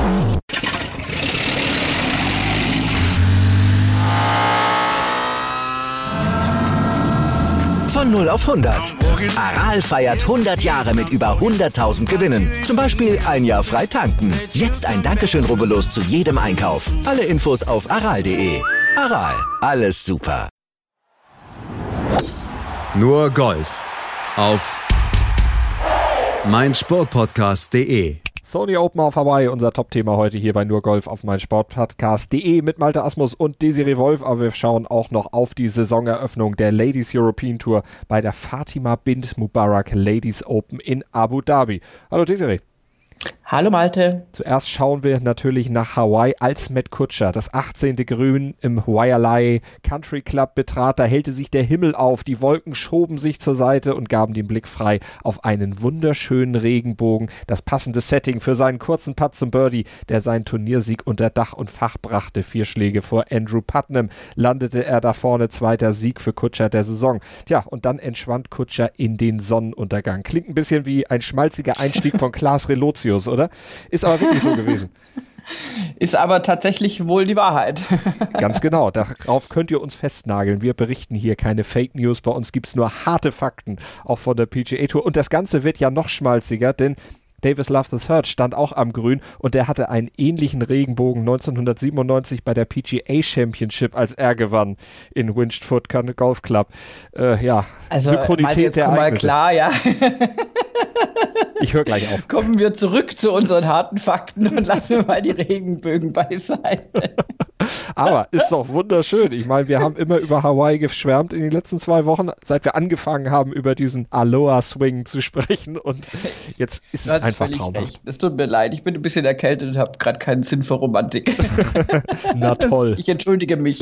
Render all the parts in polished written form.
Von 0 auf 100. Aral feiert 100 Jahre mit über 100.000 Gewinnen. Zum Beispiel ein Jahr frei tanken. Jetzt ein Dankeschön, rubbellos zu jedem Einkauf. Alle Infos auf aral.de. Aral, alles super. Nur Golf auf meinsportpodcast.de. Sony Open auf Hawaii, unser Top-Thema heute hier bei Nur Golf auf meinsportpodcast.de mit Malte Asmus und Desiree Wolf. Aber wir schauen auch noch auf die Saisoneröffnung der Ladies European Tour bei der Fatima Bint Mubarak Ladies Open in Abu Dhabi. Hallo Desiree. Hallo Malte. Zuerst schauen wir natürlich nach Hawaii, als Matt Kutscher das 18. Grün im Waialae Country Club betrat. Da hellte sich der Himmel auf, die Wolken schoben sich zur Seite und gaben den Blick frei auf einen wunderschönen Regenbogen. Das passende Setting für seinen kurzen Putt zum Birdie, der seinen Turniersieg unter Dach und Fach brachte. 4 Schläge vor Andrew Putnam landete er da vorne, zweiter Sieg für Kutscher der Saison. Tja, und dann entschwand Kutscher in den Sonnenuntergang. Klingt ein bisschen wie ein schmalziger Einstieg von Klaas Relotius, oder? Ist aber wirklich so gewesen. Ist aber tatsächlich wohl die Wahrheit. Ganz genau, darauf könnt ihr uns festnageln. Wir berichten hier keine Fake News, bei uns gibt es nur harte Fakten, auch von der PGA Tour. Und das Ganze wird ja noch schmalziger, denn Davis Love III stand auch am Grün und der hatte einen ähnlichen Regenbogen 1997 bei der PGA Championship, als er gewann in Winged Golf Club. Also, Synchronität der Ereignisse. Klar, ja. Ich höre gleich auf. Kommen wir zurück zu unseren harten Fakten und lassen wir mal die Regenbögen beiseite. Aber ist doch wunderschön. Ich meine, wir haben immer über Hawaii geschwärmt in den letzten 2 Wochen, seit wir angefangen haben, über diesen Aloha-Swing zu sprechen. Und jetzt ist es einfach traumhaft. Es tut mir leid, ich bin ein bisschen erkältet und habe gerade keinen Sinn für Romantik. Na toll. Ich entschuldige mich.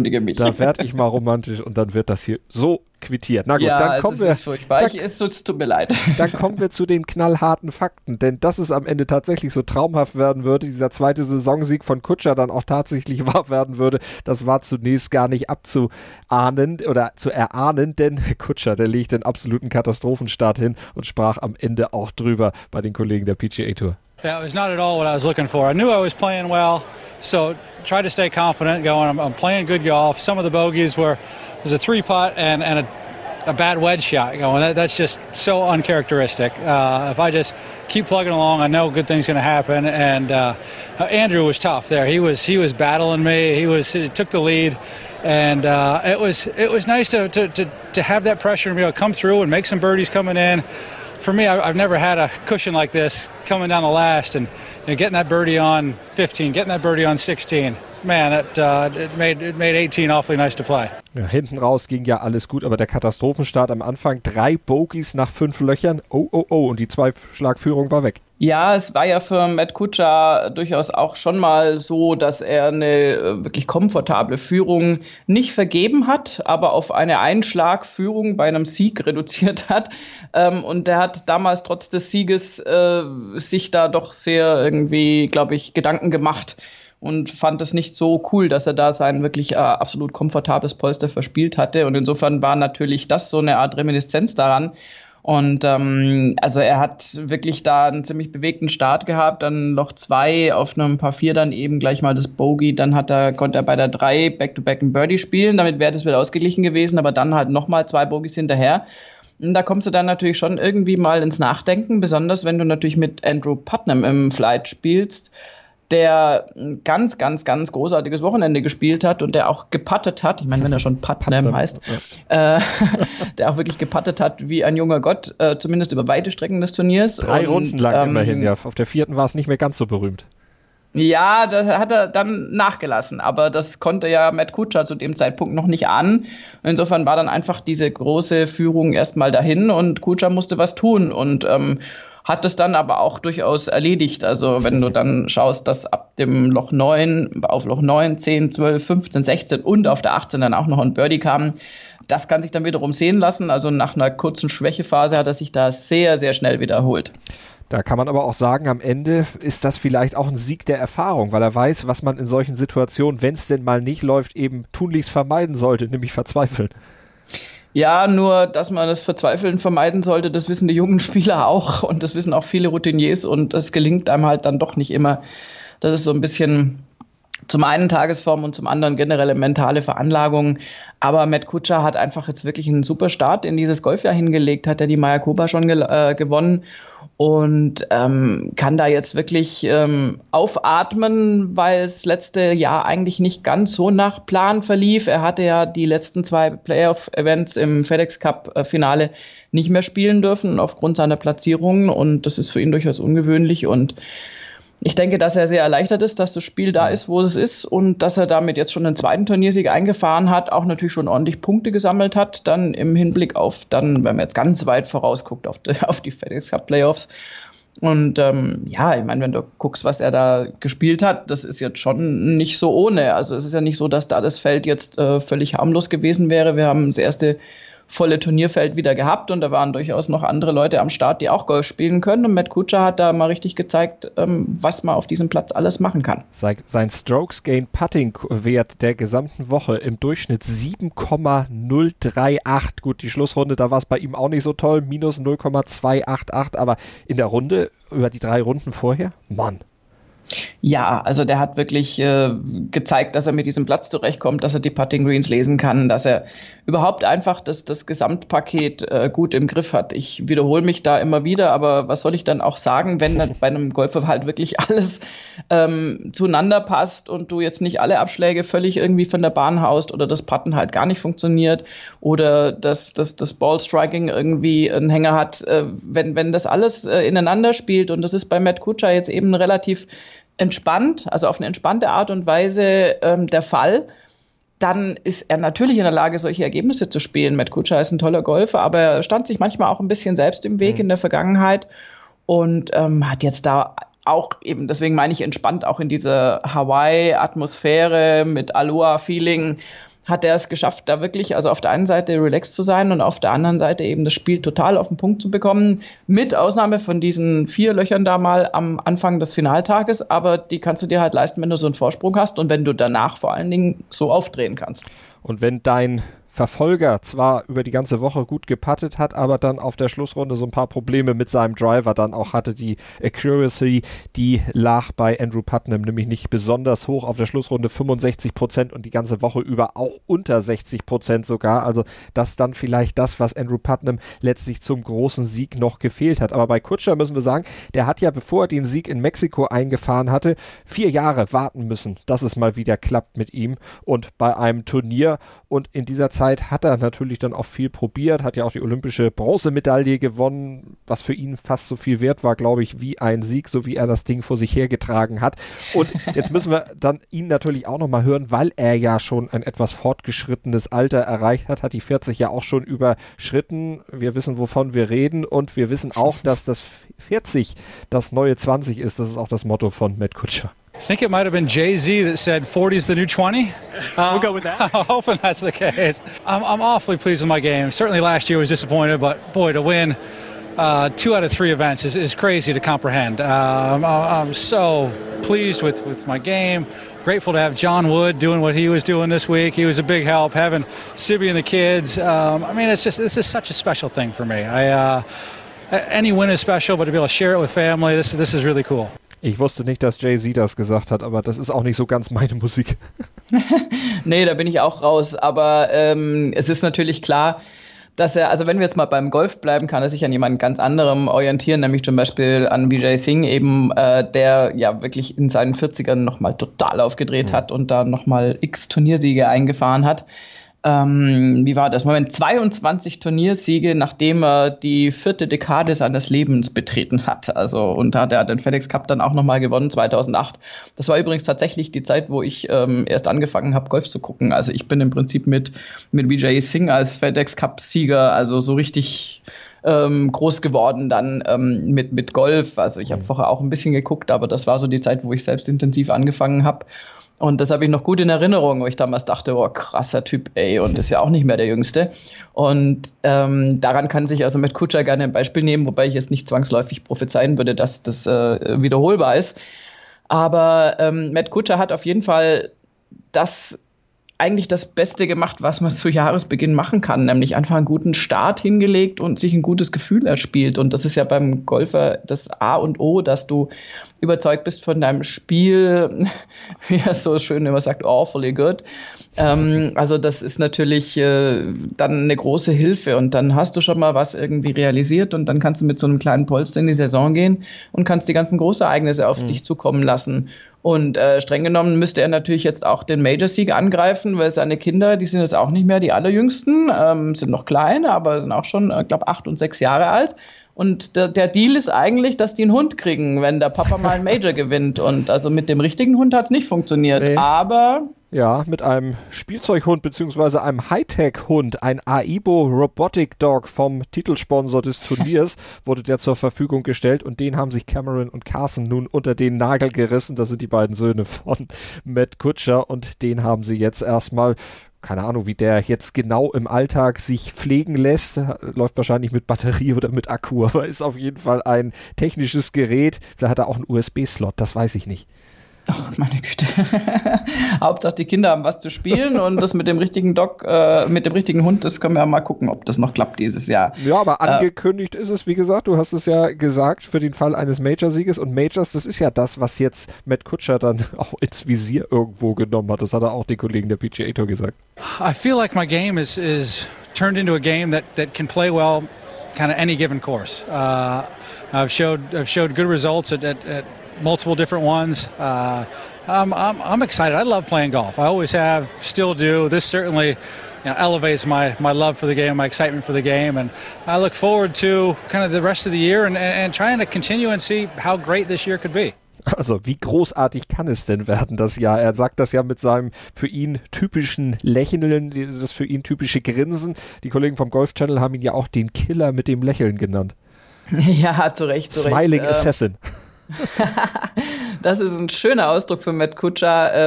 Da werde ich mal romantisch und dann wird das hier so quittiert. Na gut, ja, dann kommen wir. Es ist furchtbar. Es tut mir leid. Dann kommen wir zu den knallharten Fakten, denn dass es am Ende tatsächlich so traumhaft werden würde, dieser zweite Saisonsieg von Kutscher dann auch tatsächlich wahr werden würde, das war zunächst gar nicht abzuahnen oder zu erahnen, denn Kutscher, der legt den absoluten Katastrophenstart hin und sprach am Ende auch drüber bei den Kollegen der PGA Tour. Yeah, it was not at all what I was looking for. I knew I was playing well, so try to stay confident going. I'm playing good golf. Some of the bogeys was a 3-putt and a bad wedge shot going. That's just so uncharacteristic. If I just keep plugging along, I know good things going to happen. And Andrew was tough there. He was battling me. He took the lead. And it was nice to have that pressure and be able to come through and make some birdies coming in. For me, I've never had a cushion like this coming down the last, and getting that birdie on 15, getting that birdie on 16. Man, it made 18 awfully nice to play. Ja, hinten raus ging ja alles gut, aber der Katastrophenstart am Anfang, 3 Bogies nach 5 Löchern, und die 2-Schlag-Führung war weg. Ja, es war ja für Matt Kutscher durchaus auch schon mal so, dass er eine wirklich komfortable Führung nicht vergeben hat, aber auf eine Einschlagführung bei einem Sieg reduziert hat. Und der hat damals trotz des Sieges sich da doch sehr irgendwie, glaube ich, Gedanken gemacht und fand es nicht so cool, dass er da sein wirklich absolut komfortables Polster verspielt hatte. Und insofern war natürlich das so eine Art Reminiszenz daran. Und also er hat wirklich da einen ziemlich bewegten Start gehabt, dann Loch 2 auf einem Par 4 dann eben gleich mal das Bogey, dann konnte er bei der 3 Back-to-Back ein Birdie spielen, damit wäre das wieder ausgeglichen gewesen, aber dann halt nochmal 2 Bogies hinterher. Und da kommst du dann natürlich schon irgendwie mal ins Nachdenken, besonders wenn du natürlich mit Andrew Putnam im Flight spielst, der ein ganz, ganz, ganz großartiges Wochenende gespielt hat und der auch geputtet hat, ich meine, wenn er schon Putnam heißt, der auch wirklich geputtet hat wie ein junger Gott, zumindest über weite Strecken des Turniers. 3 Runden lang immerhin, ja. Auf der 4. war es nicht mehr ganz so berühmt. Ja, da hat er dann nachgelassen, aber das konnte ja Matt Kutscher zu dem Zeitpunkt noch nicht ahnen. Insofern war dann einfach diese große Führung erstmal dahin und Kutscher musste was tun und hat es dann aber auch durchaus erledigt. Also wenn du dann schaust, dass ab dem Loch 9, auf Loch 9, 10, 12, 15, 16 und auf der 18 dann auch noch ein Birdie kam, das kann sich dann wiederum sehen lassen. Also nach einer kurzen Schwächephase hat er sich da sehr, sehr schnell wiederholt. Da kann man aber auch sagen, am Ende ist das vielleicht auch ein Sieg der Erfahrung, weil er weiß, was man in solchen Situationen, wenn es denn mal nicht läuft, eben tunlichst vermeiden sollte, nämlich verzweifeln. Ja, nur, dass man das Verzweifeln vermeiden sollte, das wissen die jungen Spieler auch und das wissen auch viele Routiniers und das gelingt einem halt dann doch nicht immer Das ist so ein bisschen zum einen Tagesform und zum anderen generelle mentale Veranlagung. Aber Matt Kuchar hat einfach jetzt wirklich einen super Start in dieses Golfjahr hingelegt, hat ja die Mayakoba schon gewonnen und kann da jetzt wirklich aufatmen, weil es letzte Jahr eigentlich nicht ganz so nach Plan verlief. Er hatte ja die letzten 2 Playoff-Events im FedEx Cup-Finale nicht mehr spielen dürfen aufgrund seiner Platzierungen und das ist für ihn durchaus ungewöhnlich und ich denke, dass er sehr erleichtert ist, dass das Spiel da ist, wo es ist und dass er damit jetzt schon einen zweiten Turniersieg eingefahren hat, auch natürlich schon ordentlich Punkte gesammelt hat, dann im Hinblick auf dann, wenn man jetzt ganz weit vorausguckt, auf die FedEx Cup Playoffs. Und ich meine, wenn du guckst, was er da gespielt hat, das ist jetzt schon nicht so ohne. Also es ist ja nicht so, dass da das Feld jetzt völlig harmlos gewesen wäre. Wir haben das erste volle Turnierfeld wieder gehabt und da waren durchaus noch andere Leute am Start, die auch Golf spielen können und Matt Kuchar hat da mal richtig gezeigt, was man auf diesem Platz alles machen kann. Sein Strokes-Gain-Putting-Wert der gesamten Woche im Durchschnitt 7,038. Gut, die Schlussrunde, da war es bei ihm auch nicht so toll, minus 0,288, aber in der Runde, über die 3 Runden vorher, Mann. Ja, also der hat wirklich gezeigt, dass er mit diesem Platz zurechtkommt, dass er die Putting Greens lesen kann, dass er überhaupt einfach das Gesamtpaket gut im Griff hat. Ich wiederhole mich da immer wieder, aber was soll ich dann auch sagen, wenn bei einem Golfer halt wirklich alles zueinander passt und du jetzt nicht alle Abschläge völlig irgendwie von der Bahn haust oder das Putten halt gar nicht funktioniert oder das Ballstriking irgendwie einen Hänger hat, wenn das alles ineinander spielt und das ist bei Matt Kuchar jetzt eben relativ entspannt, also auf eine entspannte Art und Weise der Fall, dann ist er natürlich in der Lage, solche Ergebnisse zu spielen. Matt Kuchar ist ein toller Golfer, aber er stand sich manchmal auch ein bisschen selbst im Weg in der Vergangenheit und hat jetzt da auch eben, deswegen meine ich entspannt, auch in dieser Hawaii-Atmosphäre mit Aloha-Feeling, hat er es geschafft, da wirklich, also auf der einen Seite relaxed zu sein und auf der anderen Seite eben das Spiel total auf den Punkt zu bekommen, mit Ausnahme von diesen 4 Löchern da mal am Anfang des Finaltages, aber die kannst du dir halt leisten, wenn du so einen Vorsprung hast und wenn du danach vor allen Dingen so aufdrehen kannst. Und wenn dein Verfolger zwar über die ganze Woche gut geputtet hat, aber dann auf der Schlussrunde so ein paar Probleme mit seinem Driver dann auch hatte. Die Accuracy, die lag bei Andrew Putnam nämlich nicht besonders hoch, auf der Schlussrunde 65% und die ganze Woche über auch unter 60% sogar. Also das dann vielleicht das, was Andrew Putnam letztlich zum großen Sieg noch gefehlt hat. Aber bei Kuchar müssen wir sagen, der hat ja, bevor er den Sieg in Mexiko eingefahren hatte, 4 Jahre warten müssen, dass es mal wieder klappt mit ihm und bei einem Turnier und in dieser Zeit hat er natürlich dann auch viel probiert, hat ja auch die olympische Bronzemedaille gewonnen, was für ihn fast so viel wert war, glaube ich, wie ein Sieg, so wie er das Ding vor sich hergetragen hat. Und jetzt müssen wir dann ihn natürlich auch nochmal hören, weil er ja schon ein etwas fortgeschrittenes Alter erreicht hat, hat die 40 ja auch schon überschritten. Wir wissen, wovon wir reden und wir wissen auch, dass das 40 das neue 20 ist. Das ist auch das Motto von Matt Kuchar. I think it might have been Jay-Z that said 40's the new 20. We'll go with that. I'm hoping that's the case. I'm awfully pleased with my game. Certainly last year was disappointed, but boy, to win 2 out of 3 events is crazy to comprehend. I'm so pleased with my game. Grateful to have John Wood doing what he was doing this week. He was a big help. Having Sibby and the kids. I mean, this is such a special thing for me. Any win is special, but to be able to share it with family, this is really cool. Ich wusste nicht, dass Jay-Z das gesagt hat, aber das ist auch nicht so ganz meine Musik. Nee, da bin ich auch raus. Aber es ist natürlich klar, dass er, also wenn wir jetzt mal beim Golf bleiben, kann er sich an jemand ganz anderem orientieren, nämlich zum Beispiel an Vijay Singh eben, der ja wirklich in seinen 40ern nochmal total aufgedreht hat und da nochmal x Turniersiege eingefahren hat. Wie war das? Moment, 22 Turniersiege, nachdem er die 4. Dekade seines Lebens betreten hat. Also, und da hat er den FedEx Cup dann auch nochmal gewonnen, 2008. Das war übrigens tatsächlich die Zeit, wo ich erst angefangen habe, Golf zu gucken. Also ich bin im Prinzip mit Vijay Singh als FedEx Cup-Sieger, also so richtig groß geworden dann mit Golf. Also ich habe vorher auch ein bisschen geguckt, aber das war so die Zeit, wo ich selbst intensiv angefangen habe. Und das habe ich noch gut in Erinnerung, wo ich damals dachte, oh, krasser Typ, ey, und ist ja auch nicht mehr der Jüngste. Und daran kann sich also Matt Kuchar gerne ein Beispiel nehmen, wobei ich jetzt nicht zwangsläufig prophezeien würde, dass das wiederholbar ist. Aber Matt Kuchar hat auf jeden Fall das eigentlich das Beste gemacht, was man zu Jahresbeginn machen kann, nämlich einfach einen guten Start hingelegt und sich ein gutes Gefühl erspielt. Und das ist ja beim Golfer das A und O, dass du überzeugt bist von deinem Spiel, wie er so schön immer sagt, awfully good. Also das ist natürlich dann eine große Hilfe und dann hast du schon mal was irgendwie realisiert und dann kannst du mit so einem kleinen Polster in die Saison gehen und kannst die ganzen Großereignisse auf dich zukommen lassen. Und streng genommen müsste er natürlich jetzt auch den Major-Sieg angreifen, weil seine Kinder, die sind jetzt auch nicht mehr die allerjüngsten, sind noch klein, aber sind auch schon, glaube 8 und 6 Jahre alt. Und der Deal ist eigentlich, dass die einen Hund kriegen, wenn der Papa mal einen Major gewinnt. Und also mit dem richtigen Hund hat es nicht funktioniert. Nee. Aber ja, mit einem Spielzeughund bzw. einem Hightech-Hund, ein Aibo Robotic Dog vom Titelsponsor des Turniers, wurde der zur Verfügung gestellt und den haben sich Cameron und Carson nun unter den Nagel gerissen. Das sind die beiden Söhne von Matt Kutscher und den haben sie jetzt erstmal, keine Ahnung, wie der jetzt genau im Alltag sich pflegen lässt, läuft wahrscheinlich mit Batterie oder mit Akku, aber ist auf jeden Fall ein technisches Gerät. Vielleicht hat er auch einen USB-Slot, das weiß ich nicht. Oh, meine Güte. Hauptsache die Kinder haben was zu spielen und das mit dem richtigen mit dem richtigen Hund, das können wir ja mal gucken, ob das noch klappt dieses Jahr. Ja, aber angekündigt ist es, wie gesagt, du hast es ja gesagt, für den Fall eines Major-Sieges und Majors, das ist ja das, was jetzt Matt Kutscher dann auch ins Visier irgendwo genommen hat. Das hat er auch den Kollegen der PGA Tour gesagt. I feel like my game is turned into a game that can play well kind of any given course. I've showed good results at multiple different ones. I'm excited. I love playing golf. I always have, still do. This certainly elevates my love for the game, my excitement for the game, and I look forward to kind of the rest of the year and trying to continue and see how great this year could be. Also wie großartig kann es denn werden das Jahr? Er sagt das ja mit seinem für ihn typischen Lächeln, das für ihn typische Grinsen. Die Kollegen vom Golf Channel haben ihn ja auch den Killer mit dem Lächeln genannt. Ja, zu Recht. Smiling Assassin. Das ist ein schöner Ausdruck für Matt Kutscher.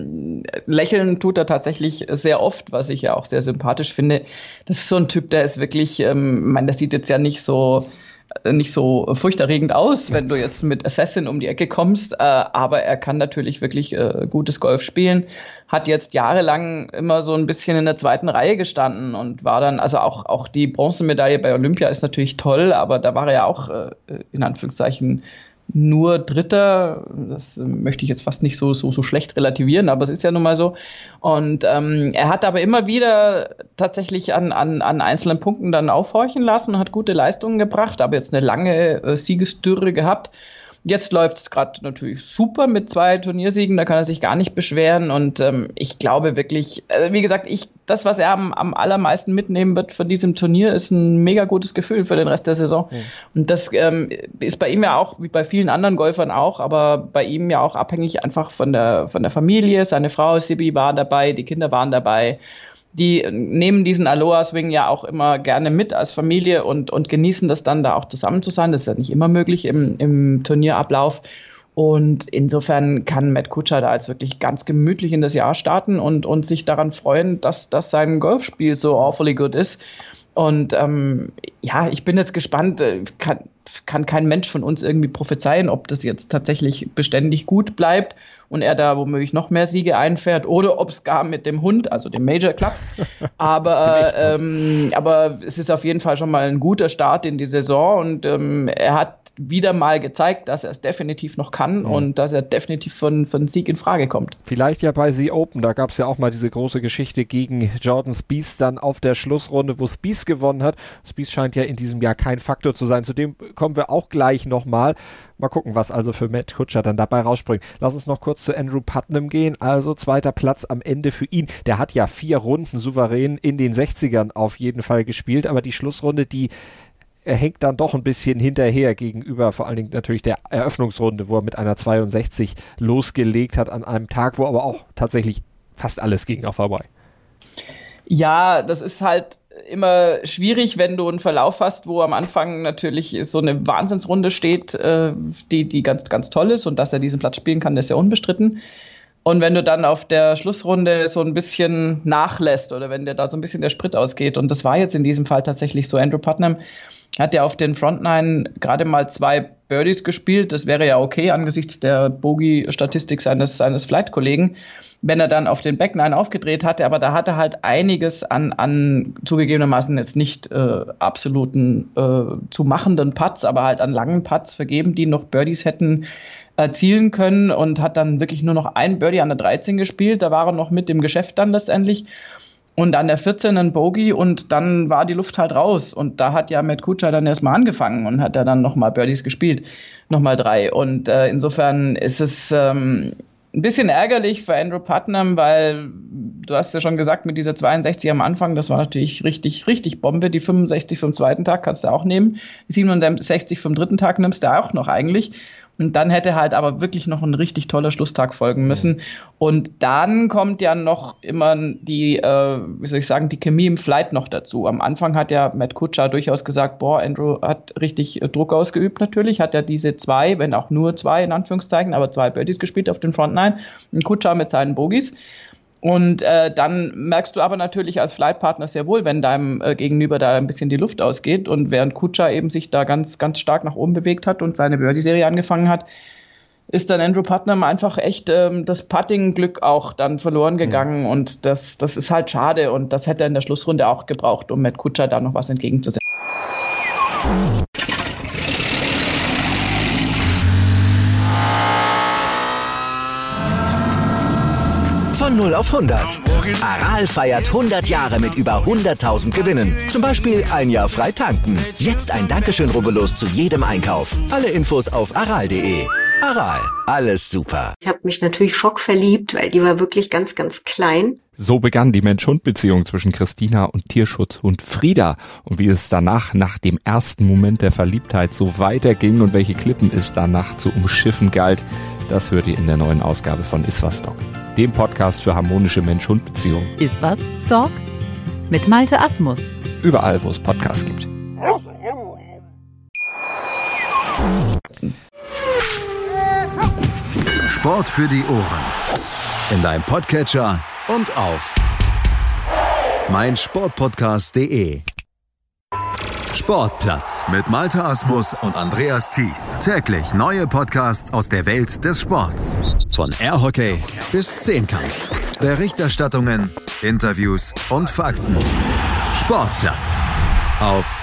Lächeln tut er tatsächlich sehr oft, was ich ja auch sehr sympathisch finde. Das ist so ein Typ, der ist wirklich, das sieht jetzt ja nicht so furchterregend aus, wenn du jetzt mit Assassin um die Ecke kommst, aber er kann natürlich wirklich gutes Golf spielen, hat jetzt jahrelang immer so ein bisschen in der zweiten Reihe gestanden und war dann, also auch die Bronzemedaille bei Olympia ist natürlich toll, aber da war er ja auch in Anführungszeichen nur Dritter, das möchte ich jetzt fast nicht so schlecht relativieren, aber es ist ja nun mal so. Und er hat aber immer wieder tatsächlich an einzelnen Punkten dann aufhorchen lassen und hat gute Leistungen gebracht, aber jetzt eine lange Siegesdürre gehabt. Jetzt läuft es gerade natürlich super mit 2 Turniersiegen, da kann er sich gar nicht beschweren und ich glaube wirklich, wie gesagt, das, was er am allermeisten mitnehmen wird von diesem Turnier, ist ein mega gutes Gefühl für den Rest der Saison. Mhm. Und das ist bei ihm ja auch, wie bei vielen anderen Golfern auch, aber bei ihm ja auch abhängig einfach von der Familie. Seine Frau Sibi war dabei, die Kinder waren dabei. Die nehmen diesen Aloha-Swing ja auch immer gerne mit als Familie und genießen das dann, da auch zusammen zu sein. Das ist ja nicht immer möglich im Turnierablauf. Und insofern kann Matt Kutscher da jetzt wirklich ganz gemütlich in das Jahr starten und sich daran freuen, dass sein Golfspiel so awfully good ist. Und ich bin jetzt gespannt, kann kein Mensch von uns irgendwie prophezeien, ob das jetzt tatsächlich beständig gut bleibt und er da womöglich noch mehr Siege einfährt oder ob es gar mit dem Hund, also dem Major, klappt. Aber es ist auf jeden Fall schon mal ein guter Start in die Saison und er hat wieder mal gezeigt, dass er es definitiv noch kann und dass er definitiv von Sieg in Frage kommt. Vielleicht ja bei The Open, da gab es ja auch mal diese große Geschichte gegen Jordan Spieth dann auf der Schlussrunde, wo Spieth gewonnen hat. Spieth scheint ja in diesem Jahr kein Faktor zu sein, zu dem kommen wir auch gleich nochmal. Mal gucken, was also für Matt Kutscher dann dabei rausspringt. Lass uns noch kurz zu Andrew Putnam gehen, also 2. Platz am Ende für ihn. Der hat ja 4 Runden souverän in den 60ern auf jeden Fall gespielt, aber die Schlussrunde, die hängt dann doch ein bisschen hinterher gegenüber vor allen Dingen natürlich der Eröffnungsrunde, wo er mit einer 62 losgelegt hat an einem Tag, wo aber auch tatsächlich fast alles ging auf Hawaii. Ja, das ist halt immer schwierig, wenn du einen Verlauf hast, wo am Anfang natürlich so eine Wahnsinnsrunde steht, die ganz, ganz toll ist und dass er diesen Platz spielen kann, das ist ja unbestritten. Und wenn du dann auf der Schlussrunde so ein bisschen nachlässt oder wenn dir da so ein bisschen der Sprit ausgeht, und das war jetzt in diesem Fall tatsächlich so, Andrew Putnam hat er auf den Front 9 gerade mal 2 Birdies gespielt. Das wäre ja okay angesichts der Bogey-Statistik seines Flight-Kollegen, wenn er dann auf den Back 9 aufgedreht hatte. Aber da hat er halt einiges an zugegebenermaßen jetzt nicht absoluten zu machenden Putts, aber halt an langen Putts vergeben, die noch Birdies hätten erzielen können, und hat dann wirklich nur noch ein Birdie an der 13 gespielt. Da war er noch mit dem Geschäft dann letztendlich. Und an der 14 ein Bogey, und dann war die Luft halt raus. Und da hat ja Matt Kuchar dann erstmal angefangen und hat dann nochmal Birdies gespielt. Nochmal 3. Und insofern ist es ein bisschen ärgerlich für Andrew Putnam, weil du hast ja schon gesagt, mit dieser 62 am Anfang, das war natürlich richtig, richtig Bombe. Die 65 vom zweiten Tag kannst du auch nehmen. Die 67 vom dritten Tag nimmst du auch noch eigentlich. Und dann hätte halt aber wirklich noch ein richtig toller Schlusstag folgen müssen. Und dann kommt ja noch immer die, die Chemie im Flight noch dazu. Am Anfang hat ja Matt Kuchar durchaus gesagt, Andrew hat richtig Druck ausgeübt natürlich, hat ja diese 2, wenn auch nur 2 in Anführungszeichen, aber 2 Birdies gespielt auf den Front 9. Und Kuchar mit seinen Bogies. Und dann merkst du aber natürlich als Flightpartner sehr wohl, wenn deinem Gegenüber da ein bisschen die Luft ausgeht, und während Kuchar eben sich da ganz, ganz stark nach oben bewegt hat und seine Birdie-Serie angefangen hat, ist dann Andrew Putnam einfach echt das Putting-Glück auch dann verloren gegangen, und das ist halt schade, und das hätte er in der Schlussrunde auch gebraucht, um Matt Kuchar da noch was entgegenzusetzen. Von 0 auf 100. Aral feiert 100 Jahre mit über 100.000 Gewinnen. Zum Beispiel ein Jahr frei tanken. Jetzt ein Dankeschön, rubbellos zu jedem Einkauf. Alle Infos auf aral.de. Aral, alles super. Ich habe mich natürlich schockverliebt, weil die war wirklich ganz, ganz klein. So begann die Mensch-Hund-Beziehung zwischen Christina und Tierschutzhund Frieda. Und wie es danach, nach dem ersten Moment der Verliebtheit, so weiterging und welche Klippen es danach zu umschiffen galt, das hört ihr in der neuen Ausgabe von Iswas Dog, dem Podcast für harmonische Mensch-Hund-Beziehungen. Iswas Dog mit Malte Asmus. Überall, wo es Podcasts gibt. Sport für die Ohren. In deinem Podcatcher und auf meinsportpodcast.de. Sportplatz mit Malte Asmus und Andreas Thies. Täglich neue Podcasts aus der Welt des Sports. Von Airhockey bis Zehnkampf. Berichterstattungen, Interviews und Fakten. Sportplatz auf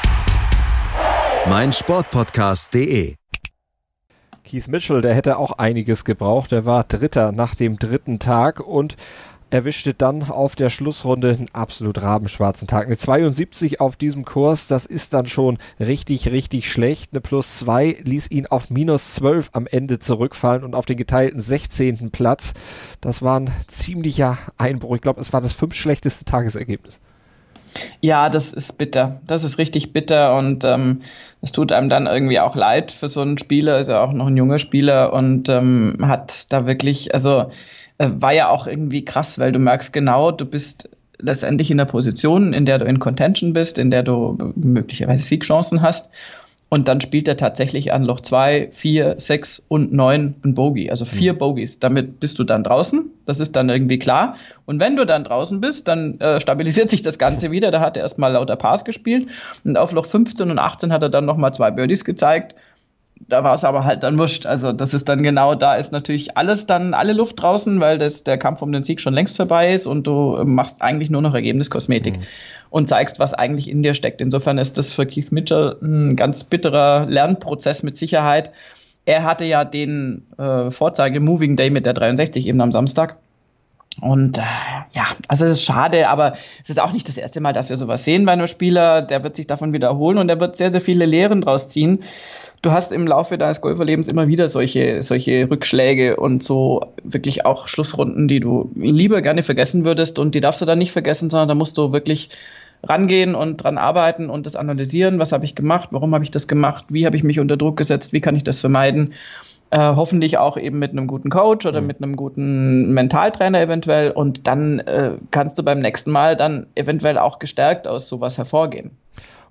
meinsportpodcast.de. Keith Mitchell, der hätte auch einiges gebraucht. Er war Dritter nach dem dritten Tag und erwischte dann auf der Schlussrunde einen absolut rabenschwarzen Tag. Eine 72 auf diesem Kurs, das ist dann schon richtig, richtig schlecht. Eine +2 ließ ihn auf -12 am Ende zurückfallen und auf den geteilten 16. Platz. Das war ein ziemlicher Einbruch. Ich glaube, es war das 5. schlechteste Tagesergebnis. Ja, das ist bitter. Das ist richtig bitter, und es tut einem dann irgendwie auch leid für so einen Spieler, ist ja auch noch ein junger Spieler, und hat da wirklich, war ja auch irgendwie krass, weil du merkst genau, du bist letztendlich in der Position, in der du in Contention bist, in der du möglicherweise Siegchancen hast. Und dann spielt er tatsächlich an Loch 2, 4, 6 und 9 ein Bogey. Also 4 Bogies. Damit bist du dann draußen. Das ist dann irgendwie klar. Und wenn du dann draußen bist, dann stabilisiert sich das Ganze wieder. Da hat er erstmal lauter Pars gespielt. Und auf Loch 15 und 18 hat er dann nochmal 2 Birdies gezeigt. Da war es aber halt dann wurscht. Also das ist dann genau, da ist natürlich alle Luft draußen, weil der Kampf um den Sieg schon längst vorbei ist, und du machst eigentlich nur noch Ergebniskosmetik und zeigst, was eigentlich in dir steckt. Insofern ist das für Keith Mitchell ein ganz bitterer Lernprozess mit Sicherheit. Er hatte ja den Vorzeige-Moving Day mit der 63 eben am Samstag. Und also es ist schade, aber es ist auch nicht das erste Mal, dass wir sowas sehen bei einem Spieler. Der wird sich davon wiederholen, und er wird sehr, sehr viele Lehren draus ziehen. Du hast im Laufe deines Golferlebens immer wieder solche Rückschläge und so wirklich auch Schlussrunden, die du lieber gerne vergessen würdest, und die darfst du dann nicht vergessen, sondern da musst du wirklich rangehen und dran arbeiten und das analysieren. Was habe ich gemacht? Warum habe ich das gemacht? Wie habe ich mich unter Druck gesetzt? Wie kann ich das vermeiden? Hoffentlich auch eben mit einem guten Coach oder mit einem guten Mentaltrainer eventuell, und dann kannst du beim nächsten Mal dann eventuell auch gestärkt aus sowas hervorgehen.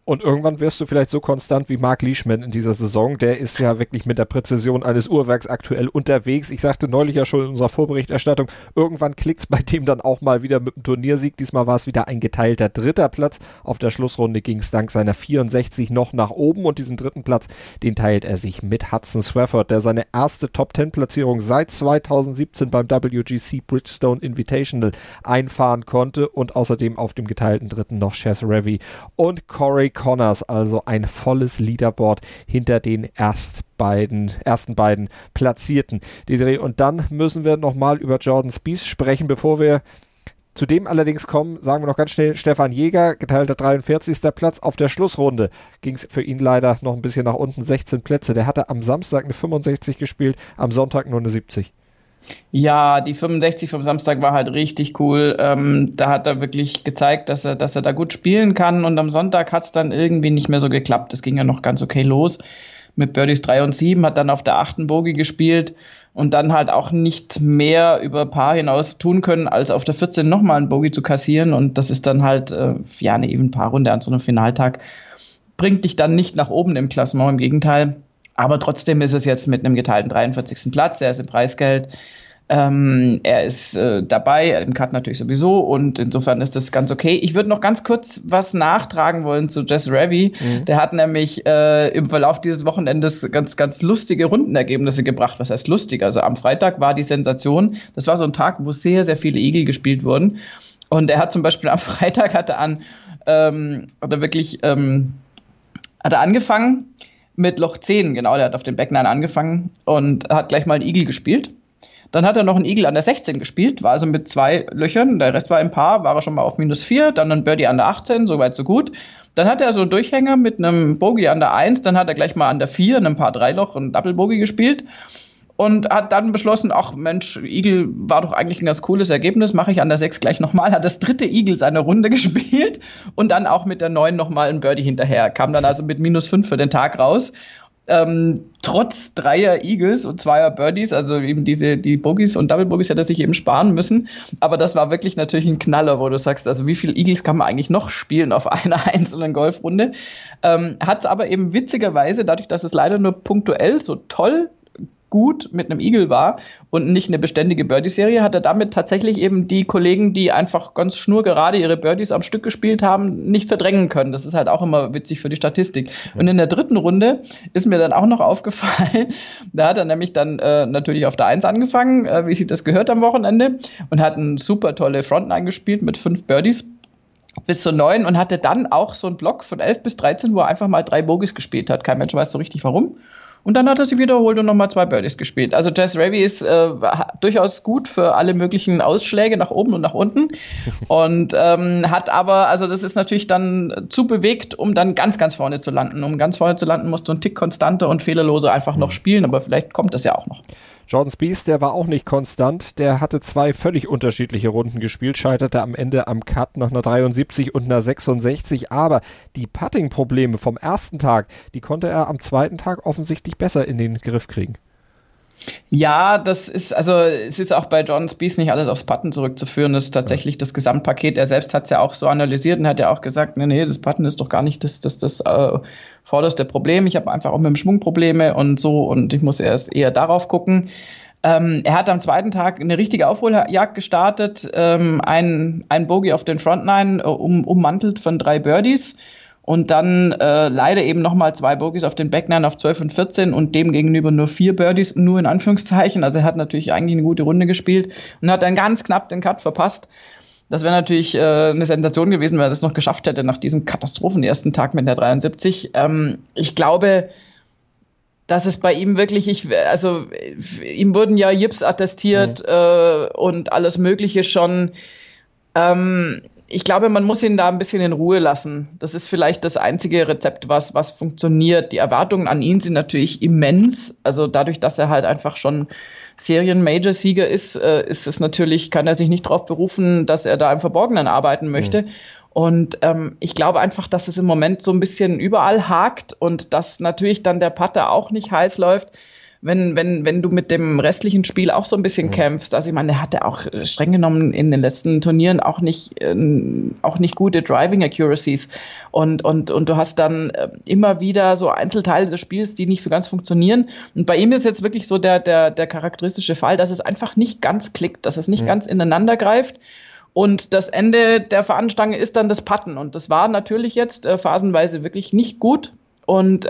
Und irgendwann wirst du vielleicht so konstant wie Mark Leishman in dieser Saison. Der ist ja wirklich mit der Präzision eines Uhrwerks aktuell unterwegs. Ich sagte neulich ja schon in unserer Vorberichterstattung, irgendwann klickt's bei dem dann auch mal wieder mit dem Turniersieg. Diesmal war es wieder ein geteilter 3. Platz. Auf der Schlussrunde ging es dank seiner 64 noch nach oben und diesen 3. Platz, den teilt er sich mit Hudson Swafford, der seine erste Top-10-Platzierung seit 2017 beim WGC Bridgestone Invitational einfahren konnte und außerdem auf dem geteilten 3. noch Chez Reavie und Corey Connors, also ein volles Leaderboard hinter den ersten beiden Platzierten. Desiree, und dann müssen wir nochmal über Jordan Spieth sprechen, bevor wir zu dem allerdings kommen, sagen wir noch ganz schnell, Stefan Jäger, geteilter 43. Platz. Auf der Schlussrunde ging es für ihn leider noch ein bisschen nach unten, 16 Plätze. Der hatte am Samstag eine 65 gespielt, am Sonntag nur eine 70. Ja, die 65 vom Samstag war halt richtig cool. Da hat er wirklich gezeigt, dass er da gut spielen kann. Und am Sonntag hat es dann irgendwie nicht mehr so geklappt. Das ging ja noch ganz okay los mit Birdies 3 und 7, hat dann auf der 8. Bogey gespielt und dann halt auch nicht mehr über Paar hinaus tun können, als auf der 14 nochmal einen Bogey zu kassieren. Und das ist dann halt eine Even-Paar-Runde an so einem Finaltag. Bringt dich dann nicht nach oben im Klassement, im Gegenteil. Aber trotzdem ist es jetzt mit einem geteilten 43. Platz, er ist im Preisgeld, er ist dabei, im Cut natürlich sowieso und insofern ist das ganz okay. Ich würde noch ganz kurz was nachtragen wollen zu Chez Reavie. Der hat nämlich im Verlauf dieses Wochenendes ganz, ganz lustige Rundenergebnisse gebracht. Was heißt lustig? Also am Freitag war die Sensation, das war so ein Tag, wo sehr, sehr viele Eagle gespielt wurden und er hat zum Beispiel am Freitag hat er angefangen mit Loch 10, genau, der hat auf dem Back 9 angefangen und hat gleich mal einen Eagle gespielt. Dann hat er noch einen Eagle an der 16 gespielt, war also mit 2 Löchern, der Rest war im Paar, war er schon mal auf -4, dann ein Birdie an der 18, soweit so gut. Dann hat er so einen Durchhänger mit einem Bogey an der 1, dann hat er gleich mal an der 4, ein Paar 3 Loch und Double Bogey gespielt und hat dann beschlossen, ach Mensch, Eagle war doch eigentlich ein ganz cooles Ergebnis, mache ich an der 6 gleich nochmal, hat das 3. Eagle seine Runde gespielt und dann auch mit der 9 nochmal ein Birdie hinterher, kam dann also mit -5 für den Tag raus. Trotz 3er Eagles und 2er Birdies, also eben die Bogies und Double Bogies hätte er sich eben sparen müssen, aber das war wirklich natürlich ein Knaller, wo du sagst, also wie viele Eagles kann man eigentlich noch spielen auf einer einzelnen Golfrunde, hat es aber eben witzigerweise, dadurch, dass es leider nur punktuell so toll gut mit einem Eagle war und nicht eine beständige Birdie-Serie, hat er damit tatsächlich eben die Kollegen, die einfach ganz schnurgerade ihre Birdies am Stück gespielt haben, nicht verdrängen können. Das ist halt auch immer witzig für die Statistik. Und in der 3. Runde ist mir dann auch noch aufgefallen, da hat er nämlich dann natürlich auf der 1 angefangen, wie sich das gehört am Wochenende und hat eine super tolle Frontline gespielt mit 5 Birdies bis zur 9 und hatte dann auch so einen Block von 11 bis 13, wo er einfach mal 3 Bogies gespielt hat. Kein Mensch weiß so richtig warum. Und dann hat er sie wiederholt und nochmal 2 Birdies gespielt. Also Chez Reavie ist durchaus gut für alle möglichen Ausschläge nach oben und nach unten. Und hat aber, also das ist natürlich dann zu bewegt, um dann ganz, ganz vorne zu landen. Um ganz vorne zu landen, musst du einen Tick konstanter und fehlerloser einfach noch spielen. Aber vielleicht kommt das ja auch noch. Jordan Spieth, der war auch nicht konstant, der hatte 2 völlig unterschiedliche Runden gespielt, scheiterte am Ende am Cut nach einer 73 und einer 66, aber die Putting-Probleme vom ersten Tag, die konnte er am zweiten Tag offensichtlich besser in den Griff kriegen. Ja, es ist auch bei Jordan Spieth nicht alles aufs Putten zurückzuführen. Das ist tatsächlich das Gesamtpaket. Er selbst hat es ja auch so analysiert und hat ja auch gesagt, nee, das Putten ist doch gar nicht das vorderste Problem. Ich habe einfach auch mit dem Schwung Probleme und so und ich muss erst eher darauf gucken. Er hat am zweiten Tag eine richtige Aufholjagd gestartet, ein Bogey auf den Front 9 ummantelt von 3 Birdies. Und dann leider eben nochmal 2 Bogies auf den Back 9 auf 12 und 14 und dem gegenüber nur 4 Birdies, nur in Anführungszeichen. Also er hat natürlich eigentlich eine gute Runde gespielt und hat dann ganz knapp den Cut verpasst. Das wäre natürlich eine Sensation gewesen, wenn er das noch geschafft hätte nach diesem Katastrophen-ersten Tag mit der 73. Ich glaube, dass es bei ihm wirklich, ihm wurden ja Yips attestiert und alles Mögliche schon. Ich glaube, man muss ihn da ein bisschen in Ruhe lassen. Das ist vielleicht das einzige Rezept, was funktioniert. Die Erwartungen an ihn sind natürlich immens. Also dadurch, dass er halt einfach schon Serien-Major-Sieger ist es natürlich, kann er sich nicht darauf berufen, dass er da im Verborgenen arbeiten möchte. Und ich glaube einfach, dass es im Moment so ein bisschen überall hakt und dass natürlich dann der Putter auch nicht heiß läuft. wenn du mit dem restlichen Spiel auch so ein bisschen kämpfst. Also ich meine, der hatte auch streng genommen in den letzten Turnieren auch nicht gute Driving Accuracies. Und du hast dann immer wieder so Einzelteile des Spiels, die nicht so ganz funktionieren. Und bei ihm ist jetzt wirklich so der charakteristische Fall, dass es einfach nicht ganz klickt, dass es nicht ganz ineinander greift. Und das Ende der Fahnenstange ist dann das Putten. Und das war natürlich jetzt phasenweise wirklich nicht gut. Und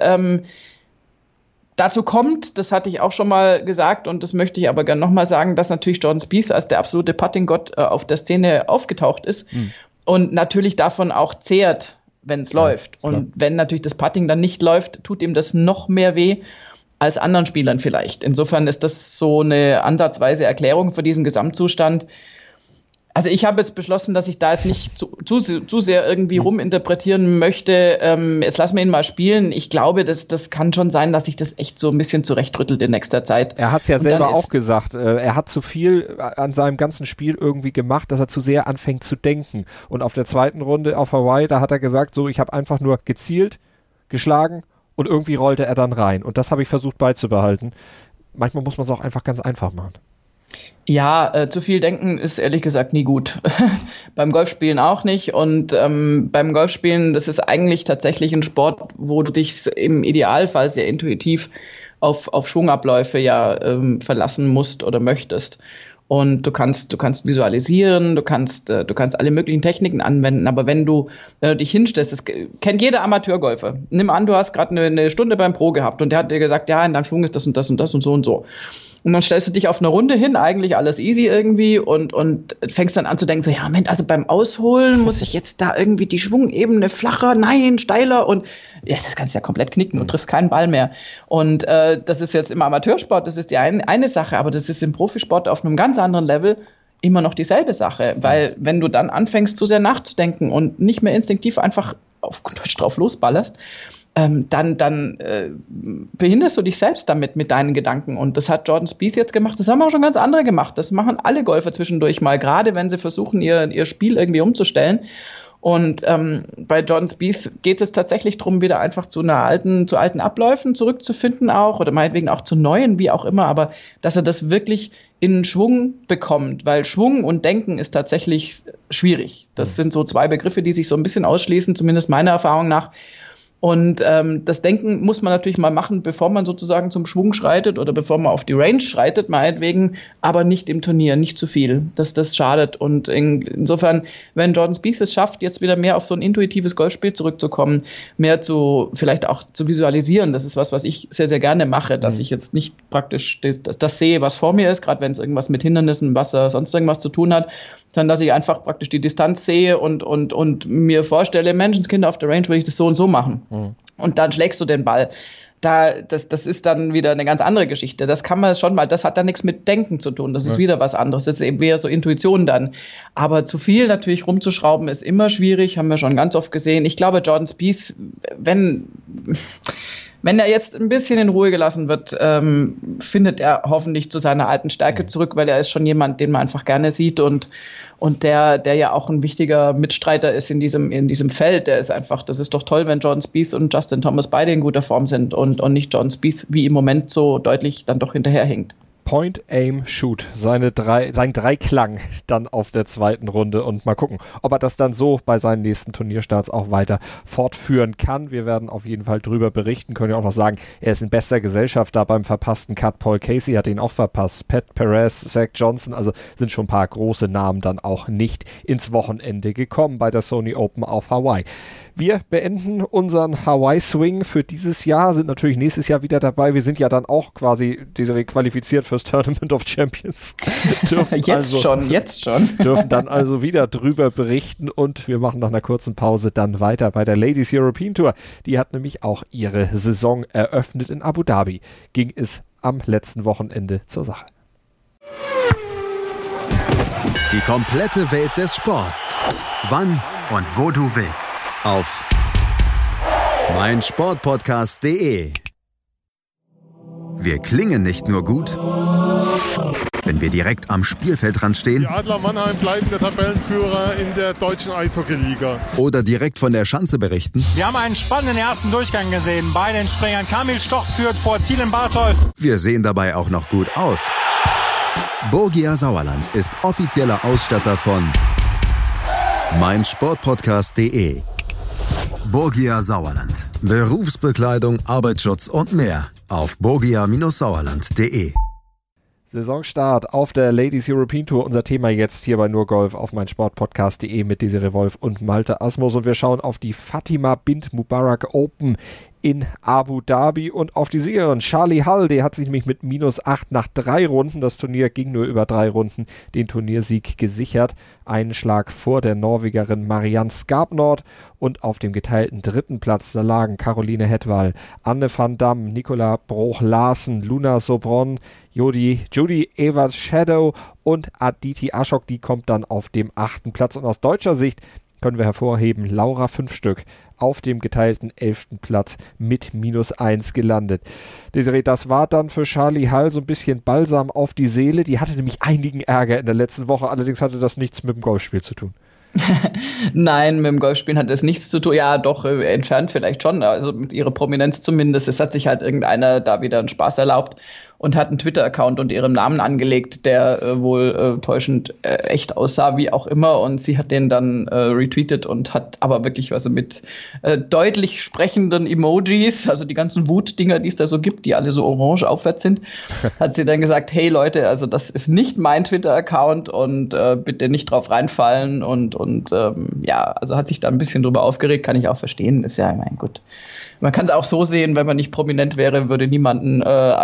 dazu kommt, das hatte ich auch schon mal gesagt und das möchte ich aber gerne nochmal sagen, dass natürlich Jordan Spieth als der absolute Putting-Gott auf der Szene aufgetaucht ist und natürlich davon auch zehrt, wenn es läuft. Und wenn natürlich das Putting dann nicht läuft, tut ihm das noch mehr weh als anderen Spielern vielleicht. Insofern ist das so eine ansatzweise Erklärung für diesen Gesamtzustand. Also ich habe jetzt beschlossen, dass ich da jetzt nicht zu sehr irgendwie ruminterpretieren möchte. Jetzt lassen wir ihn mal spielen. Ich glaube, das kann schon sein, dass sich das echt so ein bisschen zurechtrüttelt in nächster Zeit. Er hat es ja selber auch gesagt. Er hat zu viel an seinem ganzen Spiel irgendwie gemacht, dass er zu sehr anfängt zu denken. Und auf der zweiten Runde auf Hawaii, da hat er gesagt, so, ich habe einfach nur gezielt, geschlagen und irgendwie rollte er dann rein. Und das habe ich versucht beizubehalten. Manchmal muss man es auch einfach ganz einfach machen. Ja, zu viel denken ist ehrlich gesagt nie gut. Beim Golfspielen auch nicht. Und beim Golfspielen, das ist eigentlich tatsächlich ein Sport, wo du dich im Idealfall sehr intuitiv auf Schwungabläufe verlassen musst oder möchtest. Und du kannst visualisieren, du kannst alle möglichen Techniken anwenden, aber wenn du dich hinstellst, das kennt jeder Amateurgolfer. Nimm an, du hast gerade eine Stunde beim Pro gehabt und der hat dir gesagt, ja, in deinem Schwung ist das und das und das und so und so. Und dann stellst du dich auf eine Runde hin, eigentlich alles easy irgendwie und fängst dann an zu denken, so, ja, Moment, also beim Ausholen muss ich jetzt da irgendwie die Schwungebene flacher, nein, steiler und ja, das kannst du ja komplett knicken und triffst keinen Ball mehr. Und das ist jetzt im Amateursport, das ist die eine Sache, aber das ist im Profisport auf einem ganz anderen Level immer noch dieselbe Sache, weil wenn du dann anfängst, zu sehr nachzudenken und nicht mehr instinktiv einfach auf Deutsch drauf losballerst, dann behinderst du dich selbst damit mit deinen Gedanken. Und das hat Jordan Spieth jetzt gemacht. Das haben auch schon ganz andere gemacht. Das machen alle Golfer zwischendurch mal, gerade wenn sie versuchen, ihr Spiel irgendwie umzustellen. Und bei Jordan Spieth geht es tatsächlich darum, wieder einfach zu alten Abläufen zurückzufinden auch oder meinetwegen auch zu neuen, wie auch immer, aber dass er das wirklich in Schwung bekommt, weil Schwung und Denken ist tatsächlich schwierig. Das sind so zwei Begriffe, die sich so ein bisschen ausschließen, zumindest meiner Erfahrung nach. Und das Denken muss man natürlich mal machen, bevor man sozusagen zum Schwung schreitet oder bevor man auf die Range schreitet, meinetwegen, aber nicht im Turnier, nicht zu viel. Das schadet. Und insofern, wenn Jordan Spieth es schafft, jetzt wieder mehr auf so ein intuitives Golfspiel zurückzukommen, mehr vielleicht auch zu visualisieren, das ist was ich sehr, sehr gerne mache, dass ich jetzt nicht praktisch das sehe, was vor mir ist, gerade wenn es irgendwas mit Hindernissen, Wasser, sonst irgendwas zu tun hat, sondern dass ich einfach praktisch die Distanz sehe und mir vorstelle, Menschenskinder auf der Range würde ich das so und so machen. Und dann schlägst du den Ball. Das ist dann wieder eine ganz andere Geschichte. Das kann man schon mal, das hat dann nichts mit Denken zu tun. Das ist wieder was anderes. Das ist eben eher so Intuition dann. Aber zu viel natürlich rumzuschrauben ist immer schwierig, haben wir schon ganz oft gesehen. Ich glaube, Jordan Spieth, wenn er jetzt ein bisschen in Ruhe gelassen wird, findet er hoffentlich zu seiner alten Stärke zurück, weil er ist schon jemand, den man einfach gerne sieht und der ja auch ein wichtiger Mitstreiter ist in diesem Feld. Das ist doch toll, wenn Jordan Spieth und Justin Thomas beide in guter Form sind und nicht Jordan Spieth wie im Moment so deutlich dann doch hinterherhinkt. Point, Aim, Shoot. Sein Dreiklang dann auf der zweiten Runde und mal gucken, ob er das dann so bei seinen nächsten Turnierstarts auch weiter fortführen kann. Wir werden auf jeden Fall drüber berichten, können ja auch noch sagen, er ist in bester Gesellschaft da beim verpassten Cut. Paul Casey hat ihn auch verpasst, Pat Perez, Zach Johnson, also sind schon ein paar große Namen dann auch nicht ins Wochenende gekommen bei der Sony Open auf Hawaii. Wir beenden unseren Hawaii-Swing für dieses Jahr, sind natürlich nächstes Jahr wieder dabei. Wir sind ja dann auch quasi qualifiziert fürs Tournament of Champions. Jetzt schon. Dürfen dann also wieder drüber berichten und wir machen nach einer kurzen Pause dann weiter bei der Ladies European Tour. Die hat nämlich auch ihre Saison eröffnet in Abu Dhabi. Ging es am letzten Wochenende zur Sache. Die komplette Welt des Sports. Wann und wo du willst. Auf meinsportpodcast.de. Wir klingen nicht nur gut, wenn wir direkt am Spielfeldrand stehen. Die Adler Mannheim bleiben der Tabellenführer in der deutschen Eishockeyliga. Oder direkt von der Schanze berichten. Wir haben einen spannenden ersten Durchgang gesehen. Bei den Springern Kamil Stoch führt vor Ziel in Bartol. Wir sehen dabei auch noch gut aus. Borgia Sauerland ist offizieller Ausstatter von meinsportpodcast.de. Borgia Sauerland. Berufsbekleidung, Arbeitsschutz und mehr auf borgia-sauerland.de. Saisonstart auf der Ladies European Tour. Unser Thema jetzt hier bei Nur Golf auf meinsportpodcast.de mit Desiree Wolf und Malte Asmus. Und wir schauen auf die Fatima Bint Mubarak Open in Abu Dhabi und auf die Siegerin Charley Hull. Die hat sich nämlich mit -8 nach 3 Runden, das Turnier ging nur über 3 Runden, den Turniersieg gesichert. Einen Schlag vor der Norwegerin Marianne Skarpnord. Und auf dem geteilten 3. Platz, da lagen Caroline Hetwall, Anne van Dam, Nicola Broch-Larsen, Luna Sobron, Judy Evers Shadow und Aditi Ashok. Die kommt dann auf dem 8. Platz. Und aus deutscher Sicht können wir hervorheben, Laura 5 Stück auf dem geteilten 11. Platz mit -1 gelandet. Desiree, das war dann für Charley Hull so ein bisschen Balsam auf die Seele. Die hatte nämlich einigen Ärger in der letzten Woche, allerdings hatte das nichts mit dem Golfspiel zu tun. Nein, mit dem Golfspielen hat das nichts zu tun. Ja, doch, entfernt vielleicht schon, also mit ihrer Prominenz zumindest. Es hat sich halt irgendeiner da wieder einen Spaß erlaubt und hat einen Twitter-Account unter ihrem Namen angelegt, der wohl täuschend echt aussah, wie auch immer. Und sie hat den dann retweetet und hat aber wirklich mit deutlich sprechenden Emojis, also die ganzen Wutdinger, die es da so gibt, die alle so orange aufwärts sind, hat sie dann gesagt, hey Leute, also das ist nicht mein Twitter-Account und bitte nicht drauf reinfallen und also hat sich da ein bisschen drüber aufgeregt, kann ich auch verstehen, ist ja, ich meine, gut. Man kann es auch so sehen, wenn man nicht prominent wäre, würde niemand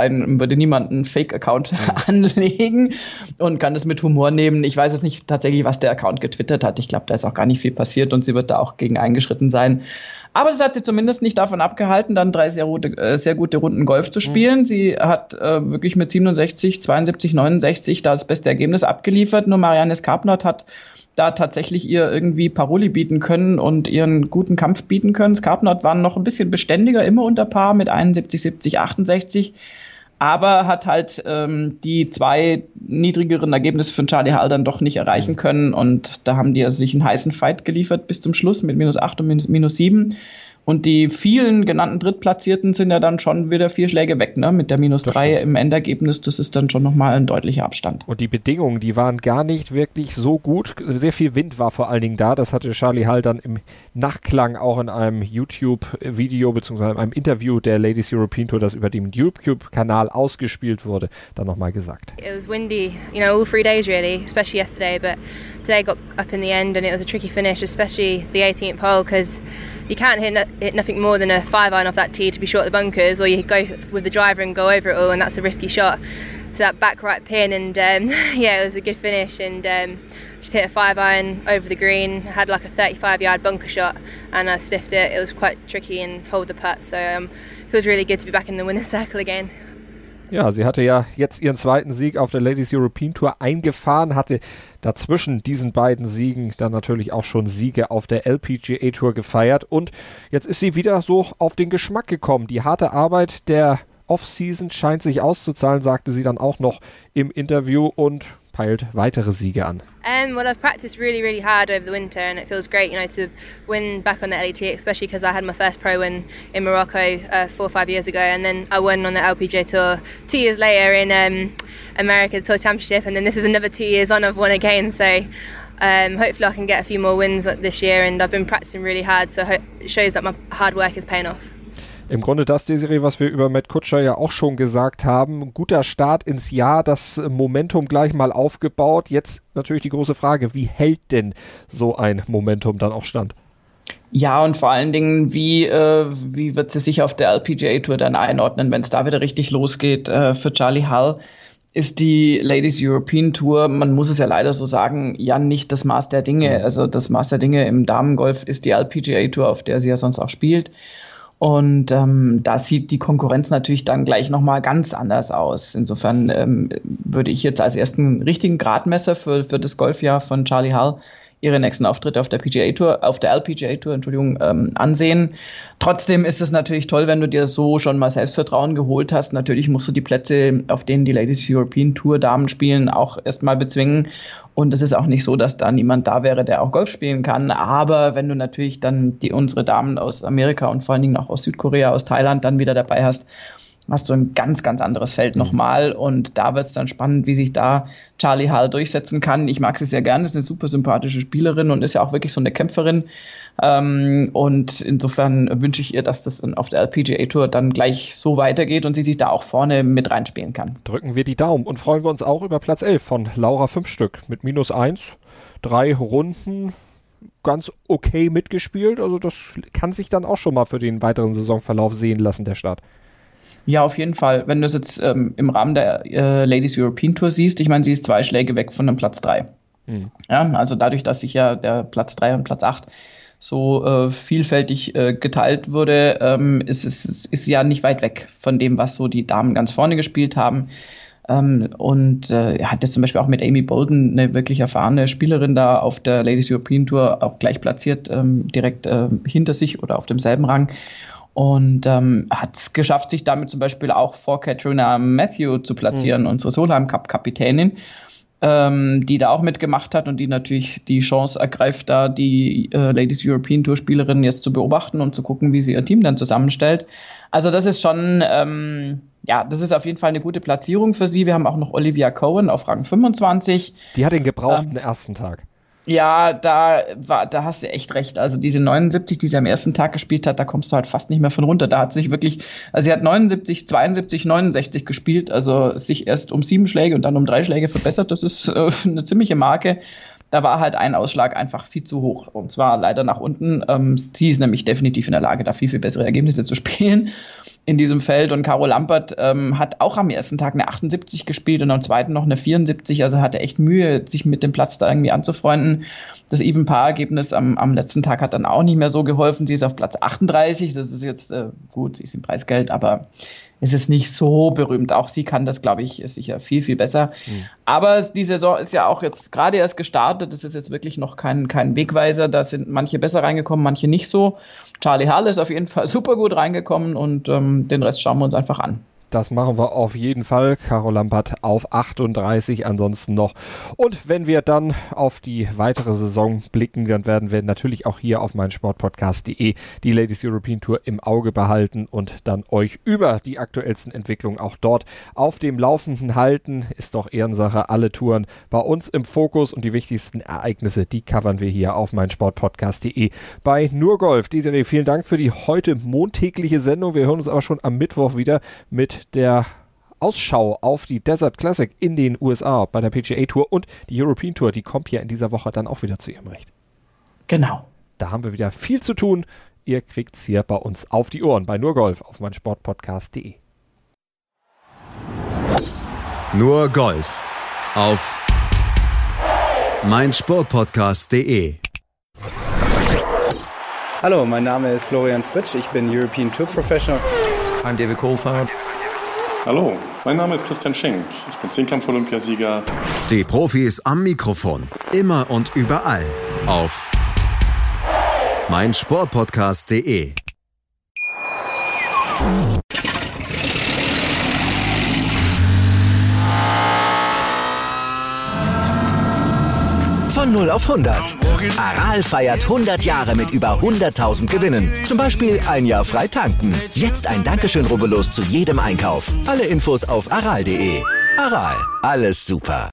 einen Fake-Account anlegen und kann es mit Humor nehmen. Ich weiß jetzt nicht tatsächlich, was der Account getwittert hat. Ich glaube, da ist auch gar nicht viel passiert und sie wird da auch gegen eingeschritten sein. Aber das hat sie zumindest nicht davon abgehalten, dann 3 sehr gute Runden Golf zu spielen. Sie hat wirklich mit 67, 72, 69 das beste Ergebnis abgeliefert. Nur Marianne Skarpnord hat da tatsächlich ihr irgendwie Paroli bieten können und ihren guten Kampf bieten können. Skarpnord war noch ein bisschen beständiger, immer unter Paar mit 71, 70, 68. Aber hat halt die 2 niedrigeren Ergebnisse von Charley Hull dann doch nicht erreichen können. Und da haben die sich einen heißen Fight geliefert bis zum Schluss mit -8 und -7. Und die vielen genannten Drittplatzierten sind ja dann schon wieder 4 Schläge weg, ne? Mit der -3 im Endergebnis, das ist dann schon nochmal ein deutlicher Abstand. Und die Bedingungen, die waren gar nicht wirklich so gut. Sehr viel Wind war vor allen Dingen da. Das hatte Charley Hull dann im Nachklang auch in einem YouTube-Video bzw. in einem Interview der Ladies European Tour, das über den YouTube-Kanal ausgespielt wurde, dann nochmal gesagt. It was windy, all 3 days really, especially yesterday, but today got up in the end and it was a tricky finish, especially the 18th hole, because you can't hit nothing more than a 5-iron off that tee to be short of the bunkers, or you go with the driver and go over it all, and that's a risky shot to that back right pin. And it was a good finish, and just hit a 5-iron over the green. I had like a 35-yard bunker shot, and I stiffed it. It was quite tricky and hold the putt, so it feels really good to be back in the winner's circle again. Ja, sie hatte ja jetzt ihren 2. Sieg auf der Ladies European Tour eingefahren, hatte dazwischen diesen beiden Siegen dann natürlich auch schon Siege auf der LPGA Tour gefeiert und jetzt ist sie wieder so auf den Geschmack gekommen. Die harte Arbeit der Off-Season scheint sich auszuzahlen, sagte sie dann auch noch im Interview und peilt weitere Siege an. Well, I've practiced really, really hard over the winter, and it feels great, to win back on the LET, especially because I had my first pro win in Morocco 4 or 5 years ago, and then I won on the LPGA Tour 2 years later in America Tour Championship, and then this is another 2 years on. I've won again, so hopefully I can get a few more wins this year, and I've been practicing really hard, so it shows that my hard work is paying off. Im Grunde das, Desiree, was wir über Matt Kutscher ja auch schon gesagt haben. Guter Start ins Jahr, das Momentum gleich mal aufgebaut. Jetzt natürlich die große Frage, wie hält denn so ein Momentum dann auch stand? Ja, und vor allen Dingen, wie wird sie sich auf der LPGA Tour dann einordnen, wenn es da wieder richtig losgeht für Charley Hull? Ist die Ladies European Tour, man muss es ja leider so sagen, ja nicht das Maß der Dinge. Also das Maß der Dinge im Damengolf ist die LPGA Tour, auf der sie ja sonst auch spielt. Und da sieht die Konkurrenz natürlich dann gleich nochmal ganz anders aus. Insofern würde ich jetzt als ersten richtigen Gradmesser für das Golfjahr von Charley Hull ihre nächsten Auftritte auf der LPGA Tour, ansehen. Trotzdem ist es natürlich toll, wenn du dir so schon mal Selbstvertrauen geholt hast. Natürlich musst du die Plätze, auf denen die Ladies European Tour Damen spielen, auch erstmal bezwingen. Und es ist auch nicht so, dass da niemand da wäre, der auch Golf spielen kann. Aber wenn du natürlich dann unsere Damen aus Amerika und vor allen Dingen auch aus Südkorea, aus Thailand dann wieder dabei hast du ein ganz, ganz anderes Feld nochmal. Und da wird es dann spannend, wie sich da Charley Hull durchsetzen kann. Ich mag sie sehr gern, ist eine super sympathische Spielerin und ist ja auch wirklich so eine Kämpferin. Und insofern wünsche ich ihr, dass das auf der LPGA Tour dann gleich so weitergeht und sie sich da auch vorne mit reinspielen kann. Drücken wir die Daumen und freuen wir uns auch über Platz 11 von Laura 5 Stück mit -1, 3 Runden. Ganz okay mitgespielt, also das kann sich dann auch schon mal für den weiteren Saisonverlauf sehen lassen, der Start. Ja, auf jeden Fall. Wenn du es jetzt im Rahmen der Ladies European Tour siehst, ich meine, sie ist 2 Schläge weg von dem Platz 3. Ja, also dadurch, dass sich ja der Platz 3 und Platz 8 so vielfältig geteilt wurde, ist ja nicht weit weg von dem, was so die Damen ganz vorne gespielt haben. Und er hat jetzt zum Beispiel auch mit Amy Bolden eine wirklich erfahrene Spielerin da auf der Ladies European Tour auch gleich platziert, direkt hinter sich oder auf demselben Rang. Und hat es geschafft, sich damit zum Beispiel auch vor Katrina Matthew zu platzieren, unsere Solheim Cup-Kapitänin, die da auch mitgemacht hat und die natürlich die Chance ergreift, da die Ladies European Tour Spielerin jetzt zu beobachten und zu gucken, wie sie ihr Team dann zusammenstellt. Also das ist schon, das ist auf jeden Fall eine gute Platzierung für sie. Wir haben auch noch Olivia Cohen auf Rang 25. Die hat den gebrauchten ersten Tag. Ja, da hast du echt recht. Also diese 79, die sie am ersten Tag gespielt hat, da kommst du halt fast nicht mehr von runter. Da hat sich wirklich, also sie hat 79, 72, 69 gespielt, also sich erst um 7 Schläge und dann um 3 Schläge verbessert. Das ist eine ziemliche Marke. Da war halt ein Ausschlag einfach viel zu hoch. Und zwar leider nach unten. Sie ist nämlich definitiv in der Lage, da viel, viel bessere Ergebnisse zu spielen in diesem Feld. Und Caro Lampert hat auch am ersten Tag eine 78 gespielt und am zweiten noch eine 74. Also hatte echt Mühe, sich mit dem Platz da irgendwie anzufreunden. Das Even-Paar-Ergebnis am letzten Tag hat dann auch nicht mehr so geholfen. Sie ist auf Platz 38. Das ist jetzt gut, sie ist im Preisgeld, aber es ist nicht so berühmt. Auch sie kann das, glaube ich, ist sicher viel, viel besser. Aber die Saison ist ja auch jetzt gerade erst gestartet. Das ist jetzt wirklich noch kein Wegweiser. Da sind manche besser reingekommen, manche nicht so. Charley Hull ist auf jeden Fall super gut reingekommen und den Rest schauen wir uns einfach an. Das machen wir auf jeden Fall. Caro Lampert auf 38 ansonsten noch. Und wenn wir dann auf die weitere Saison blicken, dann werden wir natürlich auch hier auf meinsportpodcast.de die Ladies European Tour im Auge behalten und dann euch über die aktuellsten Entwicklungen auch dort auf dem Laufenden halten. Ist doch Ehrensache, alle Touren bei uns im Fokus und die wichtigsten Ereignisse, die covern wir hier auf meinsportpodcast.de bei Nur Golf. Desiree, vielen Dank für die heute montägliche Sendung. Wir hören uns aber schon am Mittwoch wieder mit der Ausschau auf die Desert Classic in den USA bei der PGA Tour und die European Tour, die kommt ja in dieser Woche dann auch wieder zu ihrem Recht. Genau. Da haben wir wieder viel zu tun. Ihr kriegt's hier bei uns auf die Ohren bei Nur Golf auf meinsportpodcast.de. Nur Golf auf meinsportpodcast.de. Hallo, mein Name ist Florian Fritsch, ich bin European Tour Professional. I'm David Coulthard. Hallo, mein Name ist Christian Schenk. Ich bin Zehnkampf-Olympiasieger. Die Profis am Mikrofon. Immer und überall. Auf meinsportpodcast.de. Von 0 auf 100. Aral feiert 100 Jahre mit über 100.000 Gewinnen. Zum Beispiel ein Jahr frei tanken. Jetzt ein Dankeschön, rubbellos zu jedem Einkauf. Alle Infos auf aral.de. Aral, alles super.